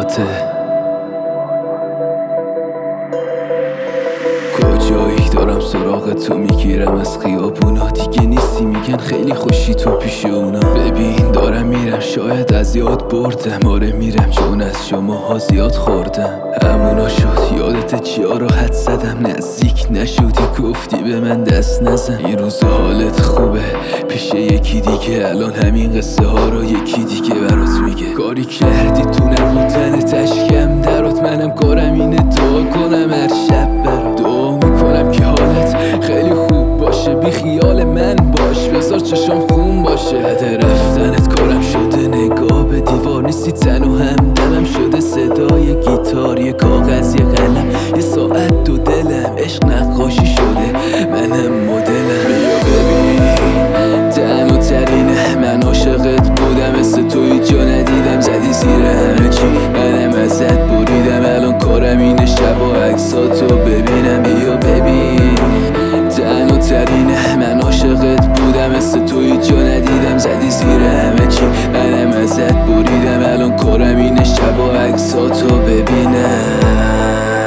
خاطراته. کجایی دارم سراغ تو میگیرم از خیابونا، دیگه نیستی میگن خیلی خوشی تو پیش اونا. ببین دارم میرم شاید از یاد بردم، آره میرم چون از شماها زیاد خوردم. همونا شد یادت چیا رو حد زدم، نزدیک نشدی گفتی به من دست نزن. این روز حالت خوبه پیش یکی دیگه، الان همین قصه ها رو یکی دیگه برات میگه. کاری کردی تو نبودن تشکم درات، منم کارم اینه دعا کنم هر شب برات. دعا میکنم که حالت خیلی خوب باشه، بی خیال من باش بذار چشام خون باشه. بعد رفتنت کارم شده نگاه به دیوار، نیستی تنها همدمم شده صدای گیتار، یه کاغذ یه قلم یه ساعت دو دلم، عشق نقاشی شده منم مدلم. بیا ببین تنها ترینه من عاشقت بودم، مثل توی جا ندیدم زدی زیر همه چی، منم ازت بریدم الان کارم اینه شب و عکساتو ببینم. بیا ببین تنها ترینه من عاشقت بودم، مثل توی جا ندیدم زدی زیر همه چی، منم ازت بریدم الان کارم اینه شب و عکساتو ببینم.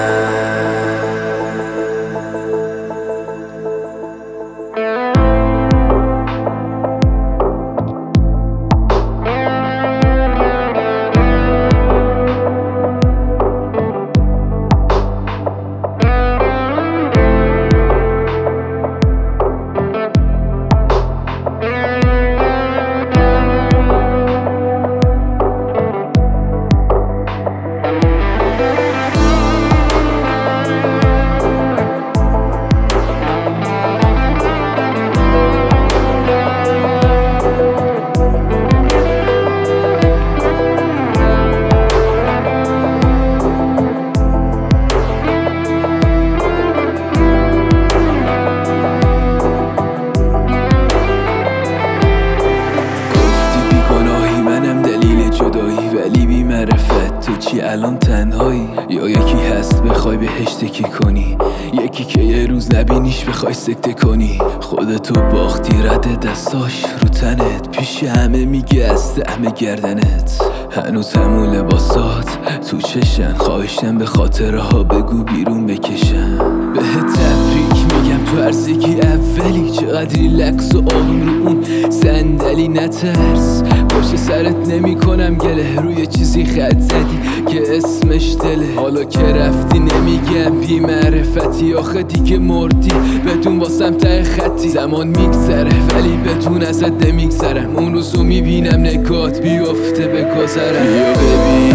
ولی بی معرفت تو چی الان تنهایی، یا یکی هست بخوای بهش تکی کنی، یکی که یه روز نبینیش بخوای سکته کنی. خودتو باختی رد دستاش رو تنت، پیش همه میگه از طعم گردنت. هنوز همون لباسات تو چشن، خواهشم به خاطرها بگو بیرون بکشن. بهت تبریک میگم تو هرزگی اولی، چقدر ریلکس و آروم رو اون صندلی. نترس پشت سرت نمی کنم گله، روی چیزی خط زدی که اسمش دله. حالا که رفتی نمیگم بی معرفتی، آخه دیگه مردی بدون واسم ته خطی. زمان میگذره ولی بدون ازت نمیگذرم، اون روزو میبینم نگات بیفته به گذرم. بیا ببین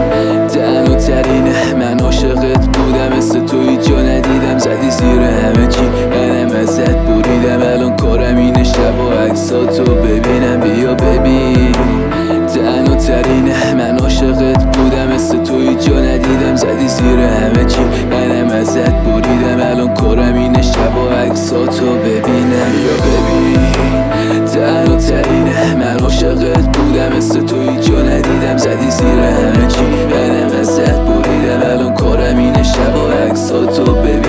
تنها ترینه من عاشقت بودم، مثل توی جا ندیدم زدی زیر همه چی، منم ازت بریدم الان کارم اینه شب و عکساتو ببینم. بیا ببین تنها ترینه من عاشقت بودم، مثل توی جا ندیدم زدی زیر همه چی، منم ازت بریدم الان کارم اینه شب و عکساتو ببینم. بیا ببین تنها ترینه من عاشقت بودم، مثل توی جا ندیدم زدی زیر همه چی، منم ازت بریدم الان کارم اینه شب و عکساتو ببینم.